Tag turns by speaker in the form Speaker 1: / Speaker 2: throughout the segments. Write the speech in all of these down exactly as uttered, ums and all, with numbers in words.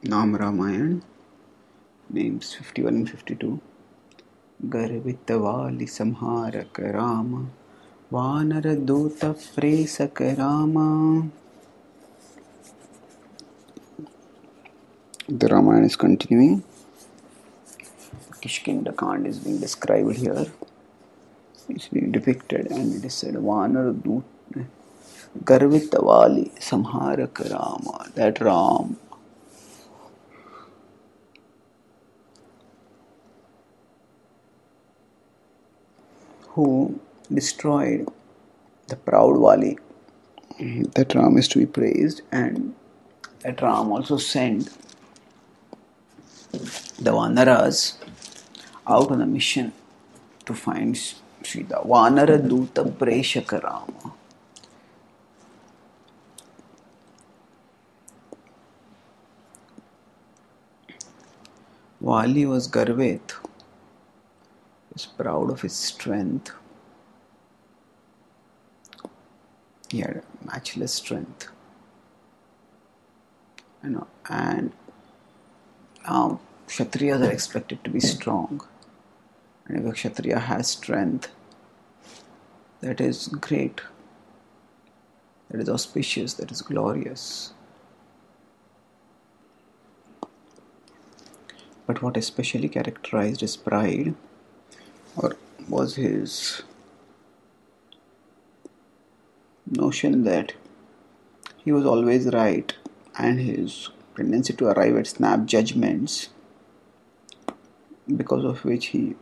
Speaker 1: Nam Ramayan, names fifty-one and fifty-two. Garvitavali Samharak Rama, Vanara Dota Presak Rama. The Ramayana is continuing. Kishkinda Kand is being described here. It's being depicted, and it is said Vanara Dota Garvitavali Samharak Rama. That Ram, who destroyed the proud Vali, that Ram is to be praised, and that Ram also sent the Vanaras out on a mission to find Sita. Vanara Duta Preshaka Rama. Vali was Garvet, he was proud of his strength. He had matchless strength. You know, and now Kshatriyas are expected to be strong. And if a Kshatriya has strength, that is great, that is auspicious, that is glorious. But what especially characterized his pride or was his notion that he was always right, and his tendency to arrive at snap judgments, because of which he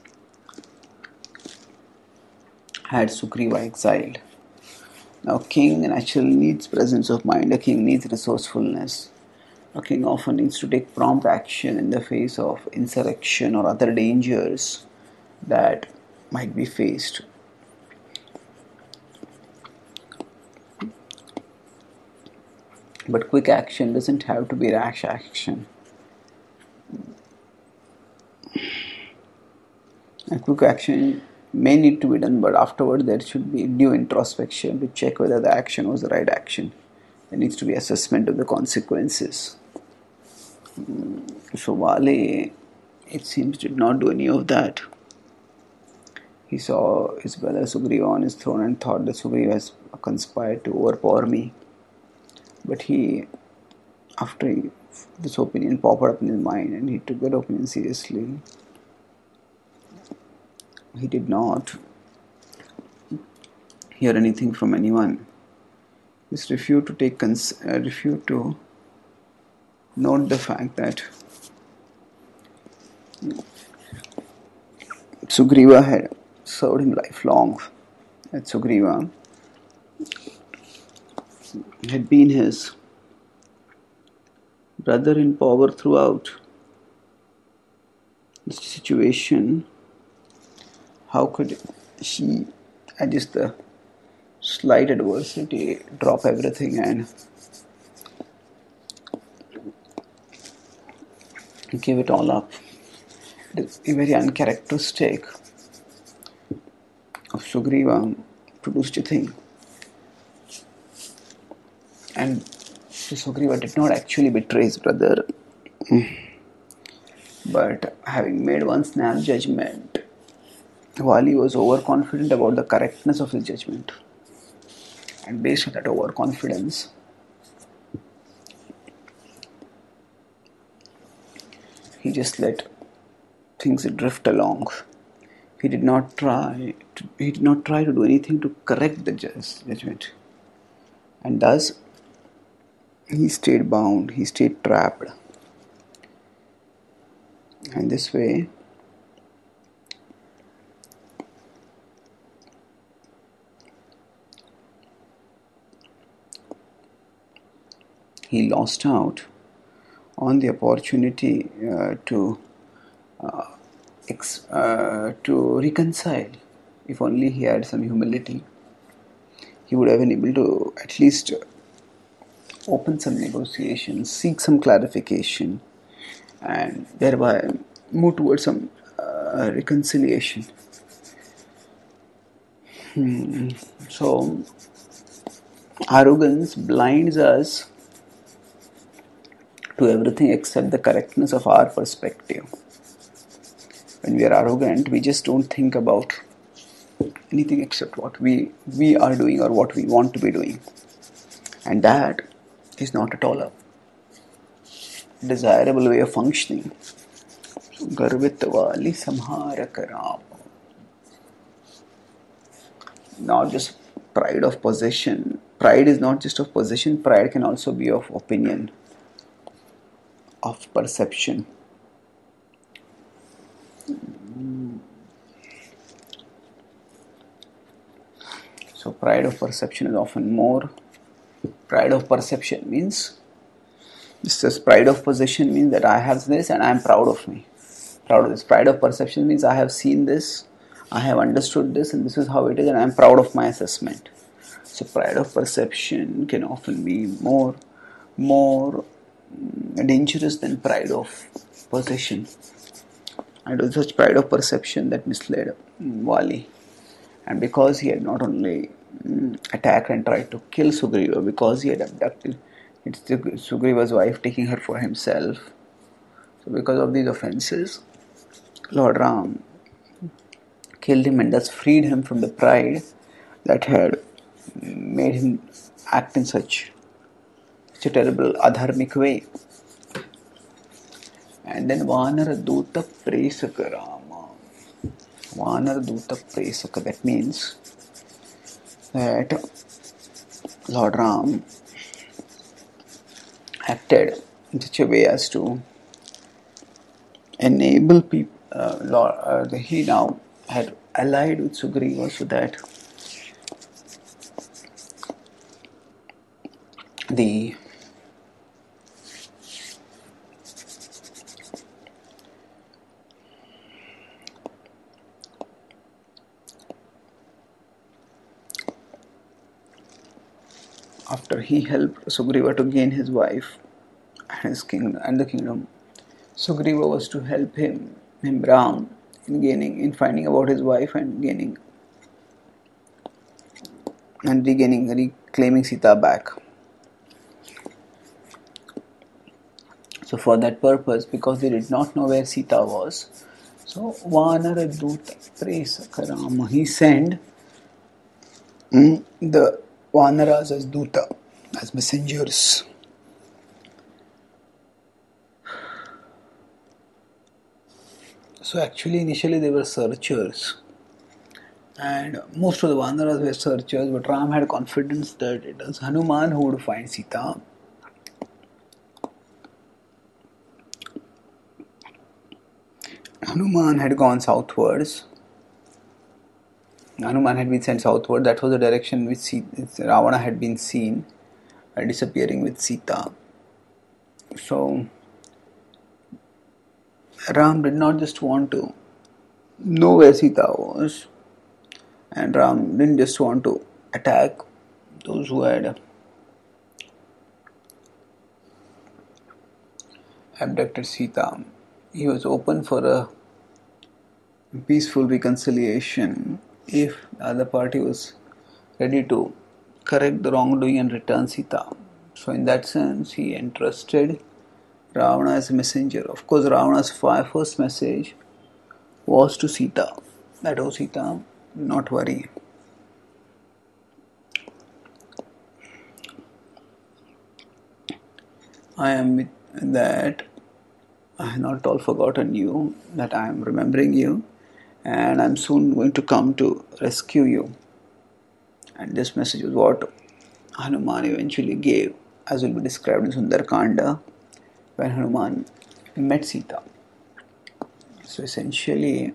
Speaker 1: had Sugriva exiled. Now, king naturally needs presence of mind. A king needs resourcefulness. A king often needs to take prompt action in the face of insurrection or other dangers that might be faced. But quick action doesn't have to be rash action. And quick action may need to be done, but afterward there should be due introspection to check whether the action was the right action. There needs to be assessment of the consequences. So Vali, it seems, did not do any of that. He saw his brother Sugriva on his throne and thought that Sugriva has conspired to overpower me. But he, after he, this opinion popped up in his mind and he took that opinion seriously, he did not hear anything from anyone. He just refused to take cons- uh, refused to note the fact that Sugriva had served him lifelong. That Sugriva had been his brother in power throughout this situation. How could he, at just the slight adversity, drop everything and give it all up? It is very uncharacteristic of Sugriva to do such a thing. And Sugriva did not actually betray his brother, but having made one snap judgment, Vali was overconfident about the correctness of his judgment. And based on that overconfidence, he just let things drift along. He did not try to, he did not try to do anything to correct the judgment. And thus, he stayed bound, he stayed trapped. And this way, he lost out on the opportunity uh, to uh, ex- uh, to reconcile. If only he had some humility, he would have been able to at least open some negotiations, seek some clarification, and thereby move towards some uh, reconciliation. Hmm. So, arrogance blinds us to everything except the correctness of our perspective. When we are arrogant, we just don't think about anything except what we, we are doing or what we want to be doing. And that is not at all a desirable way of functioning. So, Garvitavali Samhara. Not just pride of possession. Pride is not just of possession, pride can also be of opinion, of perception. So pride of perception is often more. Pride of perception means, this is pride of possession means that I have this and I am proud of me. Proud of this. Pride of perception means I have seen this, I have understood this, and this is how it is, and I am proud of my assessment. So pride of perception can often be more, more dangerous than pride of possession. And it was such pride of perception that misled Vali. And because he had not only mm, attacked and tried to kill Sugriva, because he had abducted Sugriva's wife, taking her for himself. So because of these offences, Lord Ram killed him and thus freed him from the pride that had made him act in such, such a terrible adharmic way. And then Vanara Duta Presaka Rama. Vanara Duta Presaka, that means that Lord Ram acted in such a way as to enable people. Uh, Lord, uh, he now had allied with Sugriva so that the after he helped Sugriva to gain his wife and his kingdom and the kingdom, Sugriva was to help him, him Ram, in gaining, in finding about his wife and gaining and regaining, reclaiming Sita back. So for that purpose, because they did not know where Sita was, so Vanara Duta Presaka Rama, he sent mm, the Vanaras as Duta, as messengers. So actually initially they were searchers, and most of the Vanaras were searchers, but Ram had confidence that it was Hanuman who would find Sita. Hanuman had gone southwards. Hanuman had been sent southward. That was the direction which Sita, Ravana had been seen uh, disappearing with Sita. So Ram did not just want to know where Sita was, and Ram didn't just want to attack those who had abducted Sita. He was open for a peaceful reconciliation if the other party was ready to correct the wrongdoing and return Sita. So in that sense, he entrusted Ravana as a messenger. Of course, Ravana's first message was to Sita. That, oh Sita, do not worry. I am with that. I have not at all forgotten you, that I am remembering you, and I am soon going to come to rescue you. And this message was what Hanuman eventually gave, as will be described in Sundarkanda, when Hanuman met Sita. So essentially,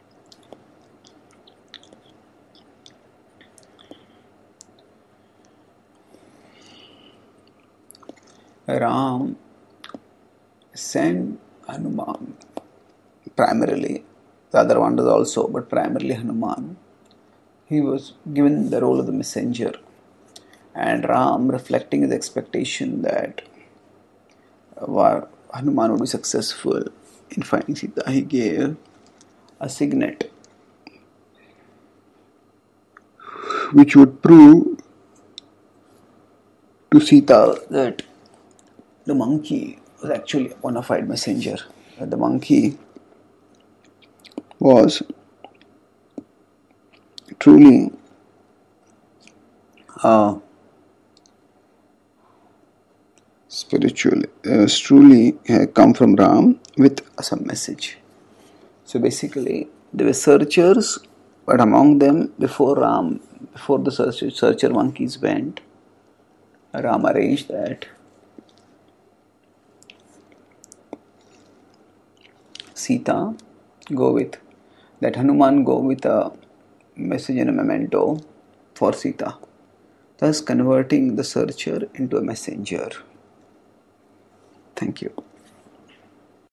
Speaker 1: Ram sent Hanuman, primarily, the other one was also, but primarily Hanuman. He was given the role of the messenger, and Ram, reflecting his expectation that Hanuman would be successful in finding Sita, he gave a signet which would prove to Sita that the monkey was actually a bona fide messenger. The monkey was truly uh, spiritual, uh, truly uh, come from Ram with some message. So basically, they were searchers, but among them, before Ram, before the searcher, searcher monkeys went, Ram arranged that Sita go with, that Hanuman go with a message and a memento for Sita, thus converting the searcher into a messenger. Thank you.